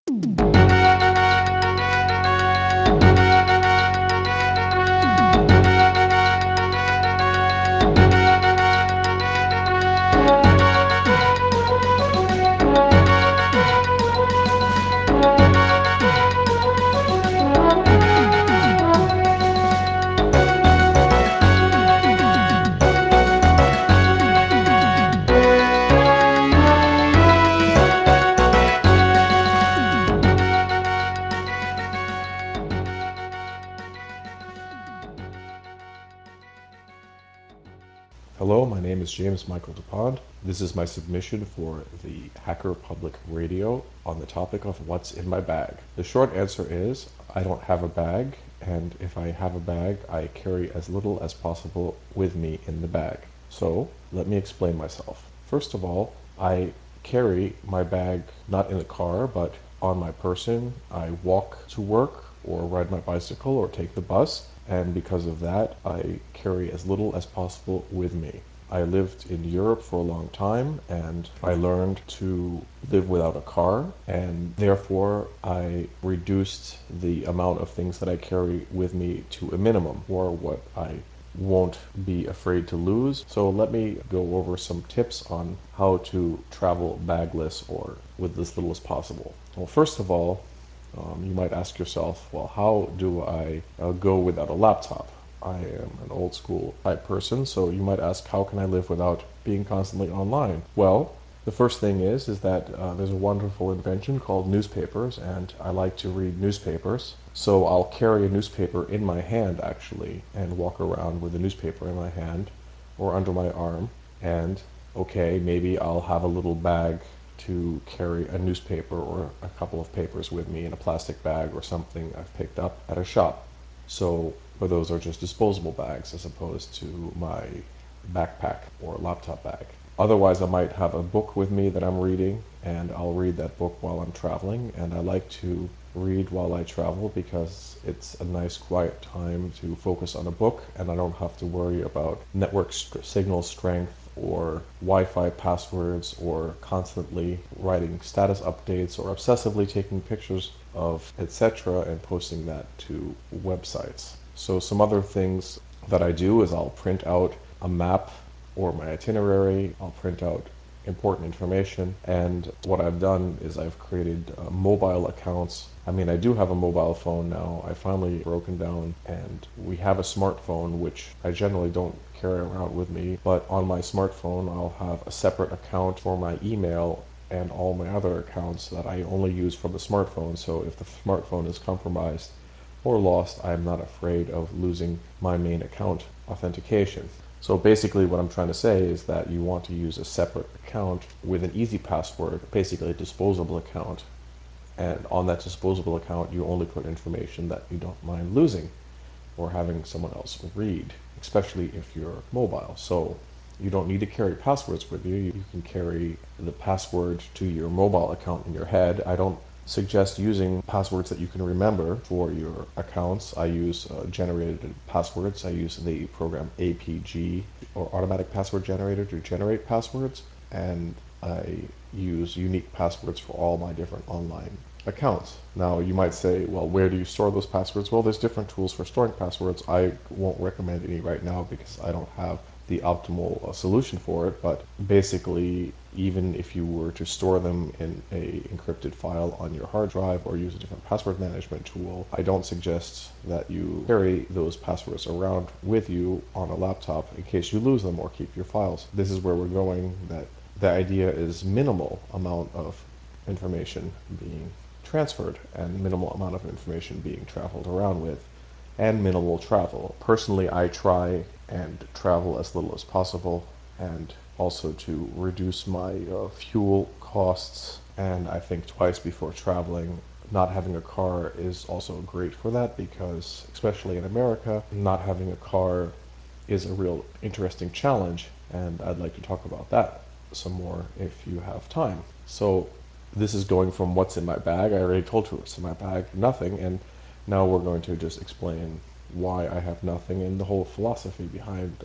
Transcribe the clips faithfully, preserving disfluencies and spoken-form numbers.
Hello, my name is James Michael DuPont. This is my submission for the Hacker Public Radio on the topic of what's in my bag. The short answer is I don't have a bag, and if I have a bag, I carry as little as possible with me in the bag. So, let me explain myself. First of all, I carry my bag not in the car, but on my person. I walk to work, or ride my bicycle, or take the bus, and because of that, I carry as little as possible with me. I lived in Europe for a long time, and I learned to live without a car, and therefore I reduced the amount of things that I carry with me to a minimum, or what I won't be afraid to lose. So let me go over some tips on how to travel bagless or with as little as possible. Well, first of all, um, you might ask yourself, well, how do I uh, go without a laptop? I am an old school type person, so you might ask, how can I live without being constantly online? Well, the first thing is is that uh, there's a wonderful invention called newspapers, and I like to read newspapers. So I'll carry a newspaper in my hand, actually, and walk around with a newspaper in my hand or under my arm. And okay, maybe I'll have a little bag to carry a newspaper or a couple of papers with me in a plastic bag or something I've picked up at a shop. So, but those are just disposable bags as opposed to my backpack or laptop bag. Otherwise, I might have a book with me that I'm reading, and I'll read that book while I'm traveling. And I like to read while I travel because it's a nice quiet time to focus on a book, and I don't have to worry about network st- signal strength or Wi-Fi passwords or constantly writing status updates or obsessively taking pictures of et cetera and posting that to websites. So some other things that I do is I'll print out a map or my itinerary. I'll print out important information, and what I've done is I've created uh, mobile accounts. I mean, I do have a mobile phone now. I finally broken down, and we have a smartphone, which I generally don't carry around with me, but on my smartphone I'll have a separate account for my email and all my other accounts that I only use from the smartphone. So if the smartphone is compromised or lost, I'm not afraid of losing my main account authentication. So basically what I'm trying to say is that you want to use a separate account with an easy password, basically a disposable account. And on that disposable account, you only put information that you don't mind losing or having someone else read, especially if you're mobile. So you don't need to carry passwords with you. You can carry the password to your mobile account in your head. I don't suggest using passwords that you can remember for your accounts. I use uh, generated passwords. I use the program A P G, or Automatic Password Generator, to generate passwords, and I use unique passwords for all my different online accounts. Now you might say, well, where do you store those passwords? Well, there's different tools for storing passwords. I won't recommend any right now because I don't have the optimal uh, solution for it, but basically, even if you were to store them in a encrypted file on your hard drive or use a different password management tool, I don't suggest that you carry those passwords around with you on a laptop in case you lose them or keep your files. This is where we're going, that the idea is minimal amount of information being transferred and minimal amount of information being traveled around with, and minimal travel. Personally, I try and travel as little as possible, and also to reduce my uh, fuel costs, and I think twice before traveling. Not having a car is also great for that because, especially in America, not having a car is a real interesting challenge, and I'd like to talk about that some more if you have time. So this is going from what's in my bag. I already told you what's in my bag, nothing, and now we're going to just explain why I have nothing and the whole philosophy behind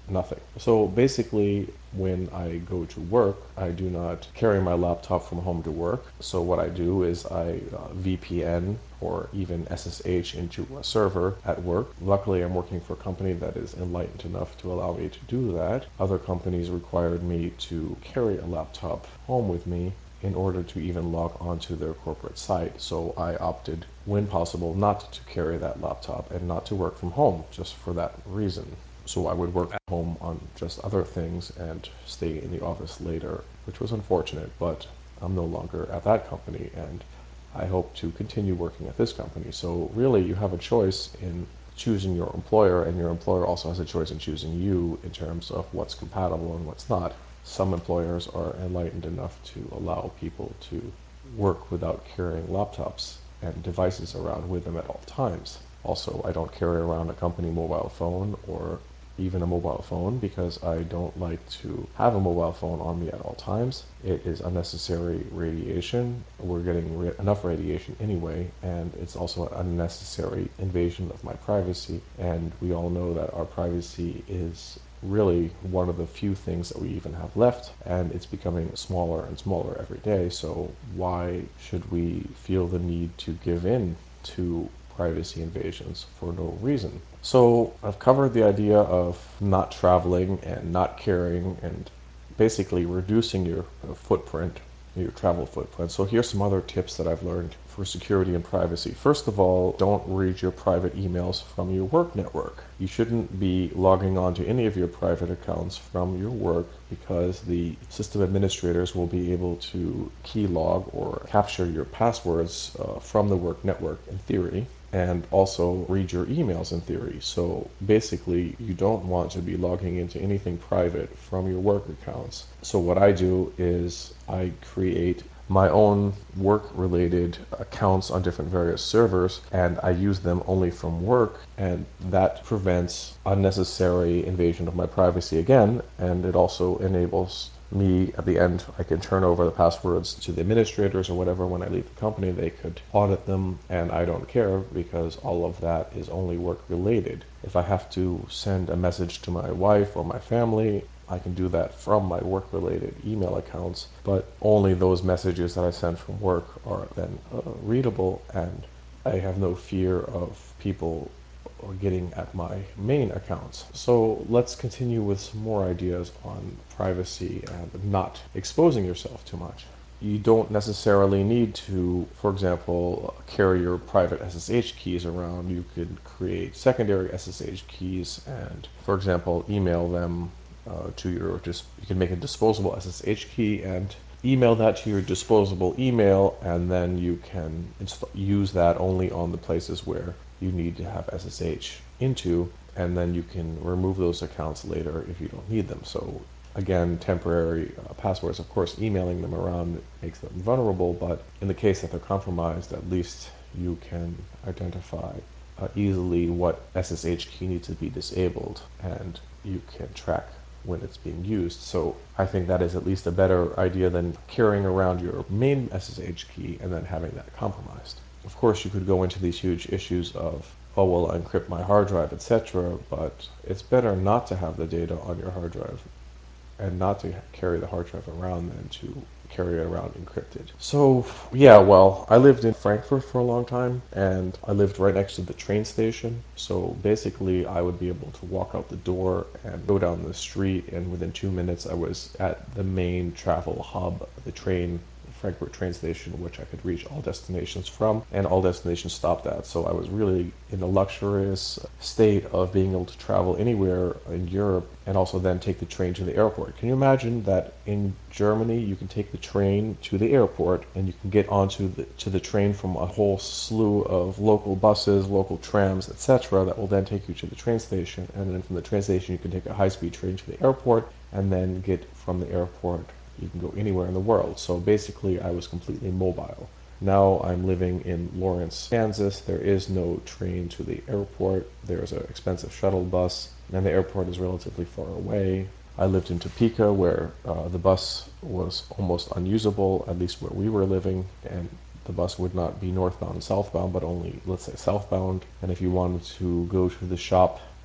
nothing. So basically, when I go to work, I do not carry my laptop from home to work. So what I do is I uh, V P N or even S S H into a server at work. Luckily, I'm working for a company that is enlightened enough to allow me to do that. Other companies required me to carry a laptop home with me in order to even log onto their corporate site. So I opted, when possible, not to carry that laptop and not to work from home just for that reason. So I would work at home on just other things and stay in the office later, which was unfortunate, but I'm no longer at that company and I hope to continue working at this company. So really, you have a choice in choosing your employer, and your employer also has a choice in choosing you in terms of what's compatible and what's not. Some employers are enlightened enough to allow people to work without carrying laptops and devices around with them at all times. Also, I don't carry around a company mobile phone or even a mobile phone because I don't like to have a mobile phone on me at all times. It is unnecessary radiation. We're getting ra- enough radiation anyway, and it's also an unnecessary invasion of my privacy. And we all know that our privacy is really one of the few things that we even have left, and it's becoming smaller and smaller every day. So why should we feel the need to give in to privacy invasions for no reason? So I've covered the idea of not traveling and not carrying and basically reducing your footprint, your travel footprint. So here's some other tips that I've learned for security and privacy. First of all, don't read your private emails from your work network. You shouldn't be logging on to any of your private accounts from your work because the system administrators will be able to keylog or capture your passwords uh, from the work network in theory, and also read your emails in theory. So basically, you don't want to be logging into anything private from your work accounts. So what I do is I create my own work-related accounts on different various servers, and I use them only from work, and that prevents unnecessary invasion of my privacy again, and it also enables me at the end, I can turn over the passwords to the administrators or whatever. When I leave the company, they could audit them, and I don't care because all of that is only work related. If I have to send a message to my wife or my family, I can do that from my work related email accounts, but only those messages that I send from work are then uh, readable, and I have no fear of people or getting at my main accounts. So let's continue with some more ideas on privacy and not exposing yourself too much. You don't necessarily need to, for example, carry your private S S H keys around. You could create secondary S S H keys and, for example, email them uh, to your, just, you can make a disposable S S H key and email that to your disposable email, and then you can inst- use that only on the places where you need to have S S H into, and then you can remove those accounts later if you don't need them. So again, temporary uh, passwords, of course, emailing them around makes them vulnerable, but in the case that they're compromised, at least you can identify uh, easily what S S H key needs to be disabled, and you can track when it's being used. So I think that is at least a better idea than carrying around your main S S H key and then having that compromised. Of course, you could go into these huge issues of, oh, well, encrypt my hard drive, et cetera, but it's better not to have the data on your hard drive and not to carry the hard drive around than to carry it around encrypted. So, yeah, well, I lived in Frankfurt for a long time, and I lived right next to the train station. So basically, I would be able to walk out the door and go down the street, and within two minutes, I was at the main travel hub, the train Frankfurt train station, which I could reach all destinations from, and all destinations stopped at. So I was really in a luxurious state of being able to travel anywhere in Europe and also then take the train to the airport. Can you imagine that in Germany you can take the train to the airport and you can get onto the to the train from a whole slew of local buses, local trams, et cetera that will then take you to the train station, and then from the train station you can take a high-speed train to the airport and then get from the airport you can go anywhere in the world. So basically, I was completely mobile. Now I'm living in Lawrence, Kansas. There is no train to the airport. There's an expensive shuttle bus, and the airport is relatively far away. I lived in Topeka, where uh, the bus was almost unusable, at least where we were living, and the bus would not be northbound and southbound, but only, let's say, southbound. And if you wanted to go to the shop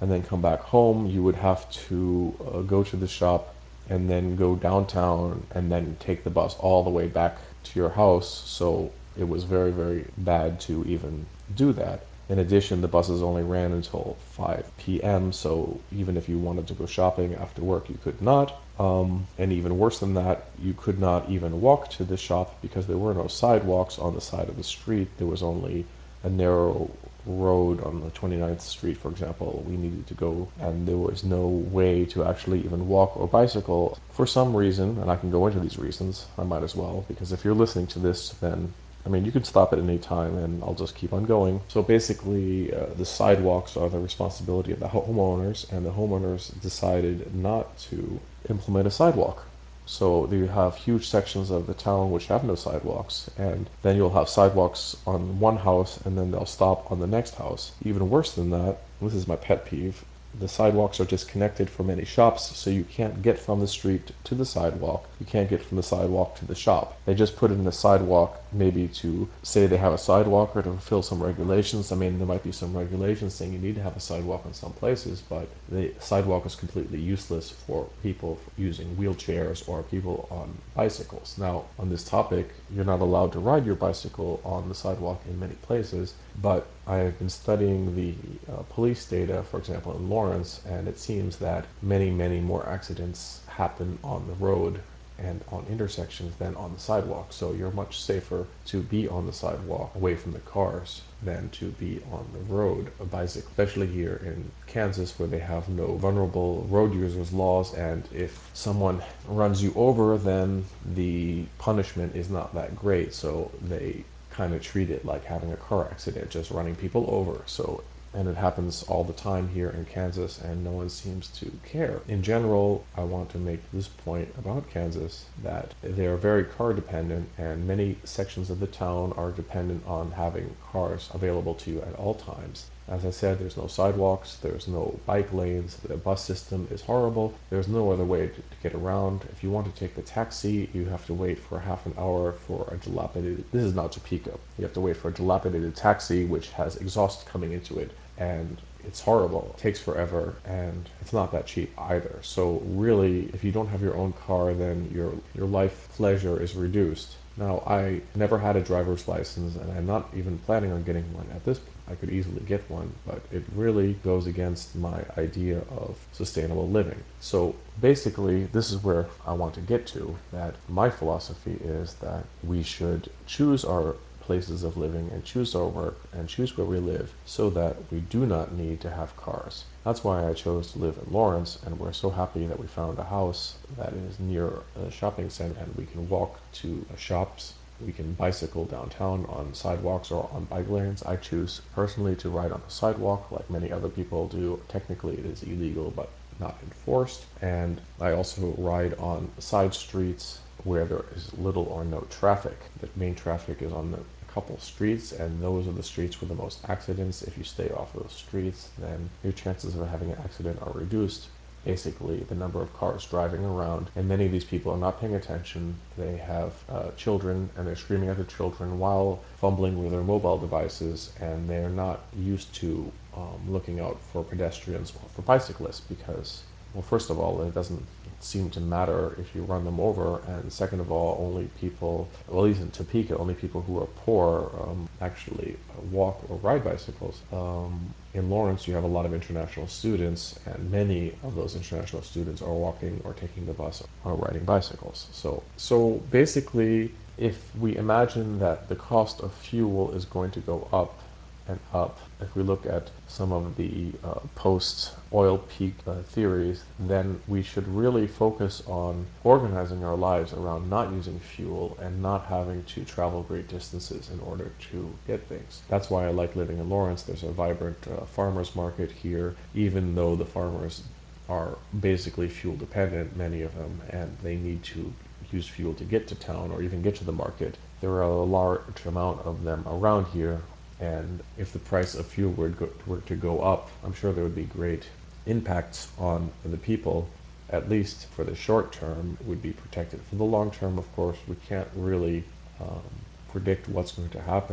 and then come back home, you would have to uh, go to the shop and then go downtown and then take the bus all the way back to your house. So it was very, very bad to even do that. In addition, the buses only ran until five p m, so even if you wanted to go shopping after work, you could not. Um, and even worse than that, you could not even walk to the shop because there were no sidewalks on the side of the street. There was only a narrow road on the twenty-ninth Street, for example, we needed to go, and there was no way to actually even walk or bicycle for some reason, and I can go into these reasons. I might as well, because if you're listening to this, then I mean, you can stop at any time and I'll just keep on going. So basically, uh, the sidewalks are the responsibility of the homeowners, and the homeowners decided not to implement a sidewalk. So you have huge sections of the town which have no sidewalks, and then you'll have sidewalks on one house and then they'll stop on the next house. Even worse than that, this is my pet peeve, the sidewalks are disconnected from any shops, so you can't get from the street to the sidewalk. You can't get from the sidewalk to the shop. They just put in the sidewalk maybe to say they have a sidewalk or to fulfill some regulations. I mean, there might be some regulations saying you need to have a sidewalk in some places, but the sidewalk is completely useless for people using wheelchairs or people on bicycles. Now, on this topic, you're not allowed to ride your bicycle on the sidewalk in many places, but I have been studying the uh, police data, for example, in Lawrence, and it seems that many, many more accidents happen on the road and on intersections than on the sidewalk. So you're much safer to be on the sidewalk away from the cars than to be on the road, a bicycle, especially here in Kansas where they have no vulnerable road users laws, and if someone runs you over, then the punishment is not that great. So they kind of treat it like having a car accident, just running people over. So, and it happens all the time here in Kansas, and no one seems to care. In general, I want to make this point about Kansas, that they are very car dependent, and many sections of the town are dependent on having cars available to you at all times. As I said, there's no sidewalks, there's no bike lanes, the bus system is horrible, there's no other way to, to get around. If you want to take the taxi, you have to wait for half an hour for a dilapidated, this is not Topeka, you have to wait for a dilapidated taxi which has exhaust coming into it, and it's horrible. It takes forever, and it's not that cheap either. So really, if you don't have your own car, then your your life pleasure is reduced. Now, I never had a driver's license, and I'm not even planning on getting one at this point. I could easily get one, but it really goes against my idea of sustainable living. So basically, this is where I want to get to, that my philosophy is that we should choose our places of living and choose our work and choose where we live so that we do not need to have cars. That's why I chose to live in Lawrence, and we're so happy that we found a house that is near a shopping center and we can walk to shops. We can bicycle downtown on sidewalks or on bike lanes. I choose personally to ride on the sidewalk like many other people do. Technically it is illegal, but not enforced. And I also ride on side streets where there is little or no traffic. The main traffic is on the couple streets, and those are the streets with the most accidents. If you stay off those streets, then your chances of having an accident are reduced. Basically, the number of cars driving around, and many of these people are not paying attention. They have uh, children, and they're screaming at their children while fumbling with their mobile devices, and they're not used to um, looking out for pedestrians or for bicyclists because, well, first of all, it doesn't seem to matter if you run them over, and second of all, only people, well, at least in Topeka, only people who are poor um, actually walk or ride bicycles. Um, in Lawrence, you have a lot of international students, and many of those international students are walking or taking the bus or riding bicycles. So, so basically, if we imagine that the cost of fuel is going to go up and up, if we look at some of the uh, post-oil peak uh, theories, then we should really focus on organizing our lives around not using fuel and not having to travel great distances in order to get things. That's why I like living in Lawrence. There's a vibrant uh, farmers market here, even though the farmers are basically fuel dependent, many of them, and they need to use fuel to get to town or even get to the market. There are a large amount of them around here, and if the price of fuel were, go, were to go up, I'm sure there would be great impacts on the people. At least for the short term, would be protected. For the long term, of course, we can't really um, predict what's going to happen.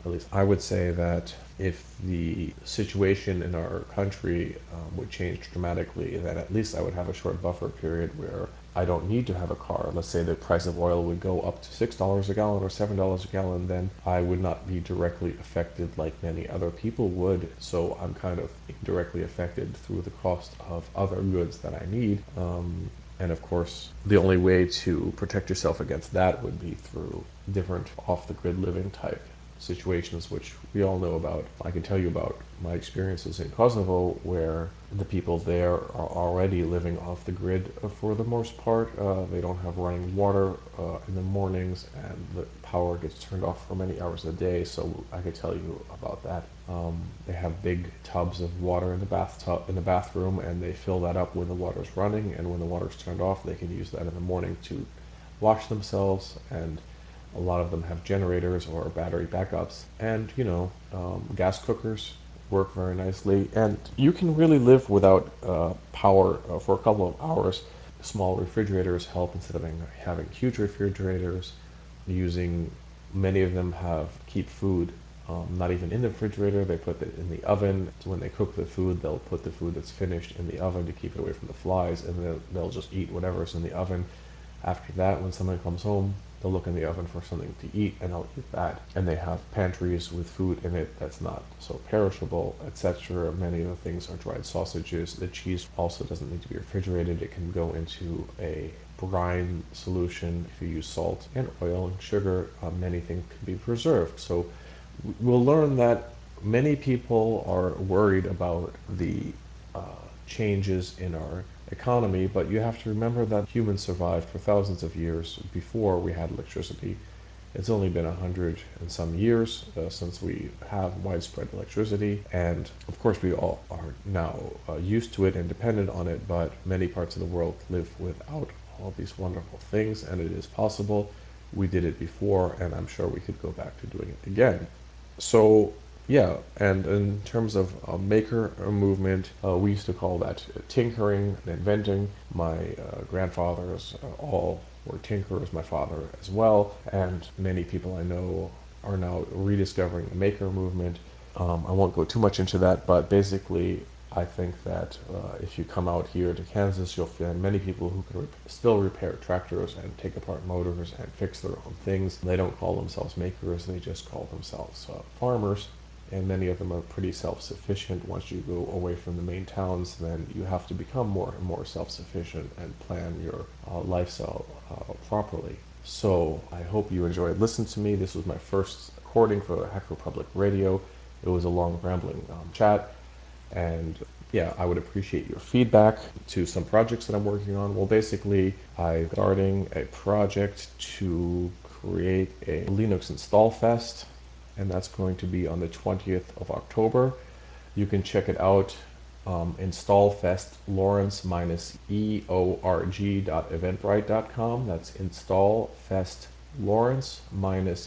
At least I would say that if the situation in our country um, would change dramatically, then at least I would have a short buffer period where I don't need to have a car. Let's say the price of oil would go up to six dollars a gallon or seven dollars a gallon, then I would not be directly affected like many other people would. So I'm kind of indirectly affected through the cost of other goods that I need. Um, and of course, the only way to protect yourself against that would be through different off the grid living type situations, which we all know about. I can tell you about my experiences in Kosovo, where the people there are already living off the grid uh, for the most part. Uh, they don't have running water uh, in the mornings, and the power gets turned off for many hours a day. So I could tell you about that. Um, they have big tubs of water in the bathtub in the bathroom, and they fill that up when the water's running. And when the water's turned off, they can use that in the morning to wash themselves, and a lot of them have generators or battery backups, and you know, um, gas cookers work very nicely. And you can really live without uh, power uh, for a couple of hours. Small refrigerators help instead of having, having huge refrigerators. Using many of them have keep food um, not even in the refrigerator. They put it in the oven. So when they cook the food, they'll put the food that's finished in the oven to keep it away from the flies, and then they'll just eat whatever's in the oven. After that, when someone comes home, they'll look in the oven for something to eat, and they'll eat that. And they have pantries with food in it that's not so perishable, et cetera. Many of the things are dried sausages. The cheese also doesn't need to be refrigerated. It can go into a brine solution. If you use salt and oil and sugar, uh, many things can be preserved. So we'll learn that many people are worried about the uh, changes in our economy, but you have to remember that humans survived for thousands of years before we had electricity. It's only been a hundred and some years uh, since we have widespread electricity, and of course we all are now uh, used to it and dependent on it, but many parts of the world live without all these wonderful things, and it is possible. We did it before, and I'm sure we could go back to doing it again. So yeah, and in terms of uh, maker movement, uh, we used to call that tinkering and inventing. My uh, grandfathers uh, all were tinkerers, my father as well, and many people I know are now rediscovering the maker movement. Um, I won't go too much into that, but basically, I think that uh, if you come out here to Kansas, you'll find many people who can rep- still repair tractors and take apart motors and fix their own things. They don't call themselves makers, they just call themselves uh, farmers. And many of them are pretty self sufficient. Once you go away from the main towns, then you have to become more and more self sufficient and plan your uh, lifestyle uh, properly. So I hope you enjoyed listening to me. This was my first recording for Hacker Public Radio. It was a long, rambling um, chat. And yeah, I would appreciate your feedback to some projects that I'm working on. Well, basically, I'm starting a project to create a Linux Install Fest, and that's going to be on the twentieth of October. You can check it out. Um, installfest lawrence minus eorg dot eventbrite dot com. That's installfest lawrence minus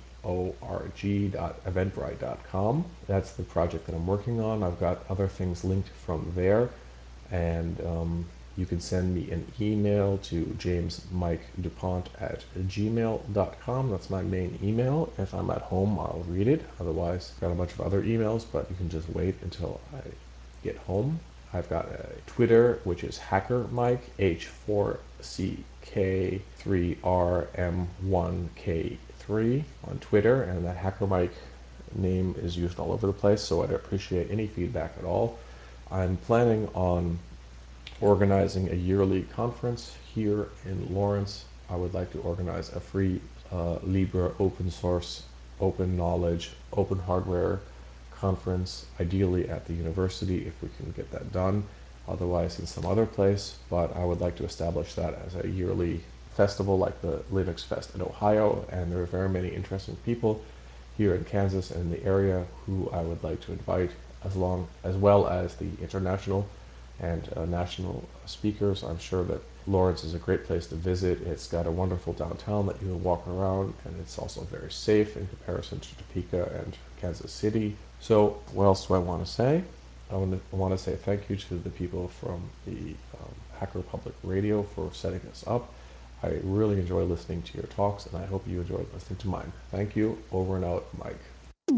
eorg dot eventbrite dot com. That's the project that I'm working on. I've got other things linked from there, and um, you can send me an email to jamesmike.dupont at gmail dot com. That's my main email. If I'm at home, I'll read it. Otherwise, I've got a bunch of other emails, but you can just wait until I get home. I've got a Twitter, which is HackerMike, H four C K three R M one K three on Twitter, and that HackerMike name is used all over the place, so I'd appreciate any feedback at all. I'm planning on organizing a yearly conference here in Lawrence. I would like to organize a free uh, Libre open source, open knowledge, open hardware conference, ideally at the university if we can get that done, otherwise in some other place. But I would like to establish that as a yearly festival like the Linux Fest in Ohio, and there are very many interesting people here in Kansas and in the area who I would like to invite, as long as well as the international and uh, national speakers. I'm sure that Lawrence is a great place to visit. It's got a wonderful downtown that you can walk around, and it's also very safe in comparison to Topeka and Kansas City. So, what else do I want to say? I want to, I want to say thank you to the people from the um, Hacker Public Radio for setting this up. I really enjoy listening to your talks, and I hope you enjoyed listening to mine. Thank you. Over and out, Mike.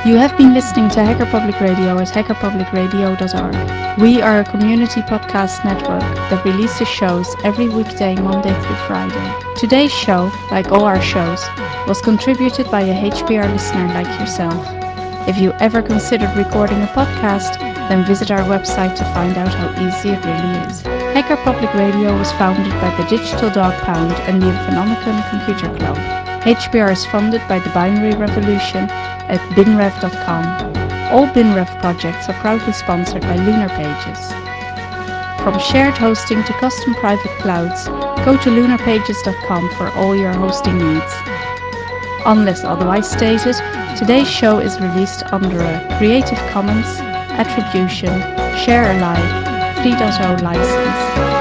You have been listening to Hacker Public Radio at hacker public radio dot org. We are a community podcast network that releases shows every weekday, Monday through Friday. Today's show, like all our shows, was contributed by a H P R listener like yourself. If you ever considered recording a podcast, then visit our website to find out how easy it really is. Hacker Public Radio was founded by the Digital Dog Pound and the Infonomicon Computer Club. H P R is funded by the Binary Revolution at binrev dot com. All BinRev projects are proudly sponsored by Lunar Pages. From shared hosting to custom private clouds, go to lunar pages dot com for all your hosting needs. Unless otherwise stated, today's show is released under a Creative Commons Attribution Share Alike three point oh license.